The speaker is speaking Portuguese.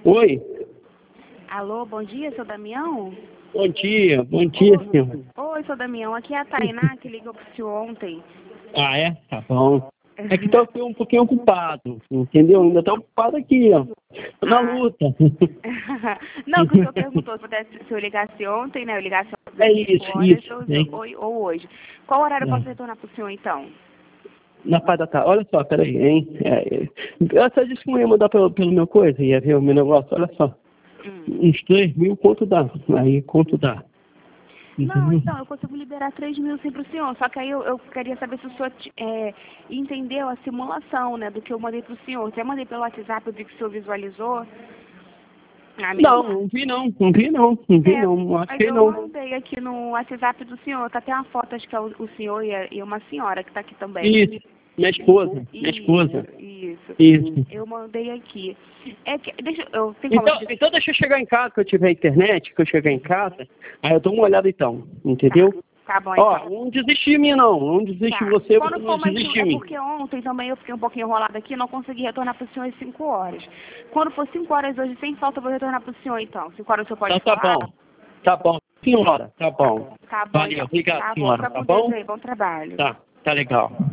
Oi. Alô, bom dia, seu Damião? Bom dia, senhor. Oi, seu Damião, aqui é a Tainá, que ligou pro senhor ontem. Ah, é? Tá bom. É que tô um pouquinho ocupado, entendeu? Ainda tô ocupado aqui, ó. Tô na luta. Não, que o senhor perguntou se eu ligasse ontem, né? Eu ligasse ontem É às 5 isso, horas isso. ou hoje. Qual horário eu posso retornar pro senhor, então? Na parte da tarde. Olha só, peraí, hein? Você disse que não ia mandar pelo meu coisa, ia ver o meu negócio. Olha só. Uns 3.000, quanto dá? Aí, quanto dá? Não, então, eu consigo liberar 3.000 sim pro senhor, só que aí eu queria saber se o senhor entendeu a simulação, né, do que eu mandei pro senhor. Até mandei pelo WhatsApp, eu vi que o senhor visualizou. Não vi não. Acho Mas que eu não. mandei aqui no WhatsApp do senhor, tá até uma foto, acho que é o senhor e uma senhora que tá aqui também. Isso, minha esposa. Isso. Eu mandei aqui. Tem como Então deixa eu chegar em casa, que eu tiver internet, que eu chegar em casa, aí eu dou uma olhada então, entendeu? Tá bom, então. Ó, não desiste de mim não desiste de você, Quando não for mais desiste de mim. porque ontem também eu fiquei um pouquinho enrolada aqui, não consegui retornar pro senhor às 5 horas. Quando for 5 horas hoje, sem falta, eu vou retornar pro senhor então. 5 horas o senhor pode Então falar? tá bom, senhora, tá bom. Tá bom, Valeu, então. obrigado, Tá bom, senhora, fica tá com bom? Deus aí, bom trabalho. Tá legal.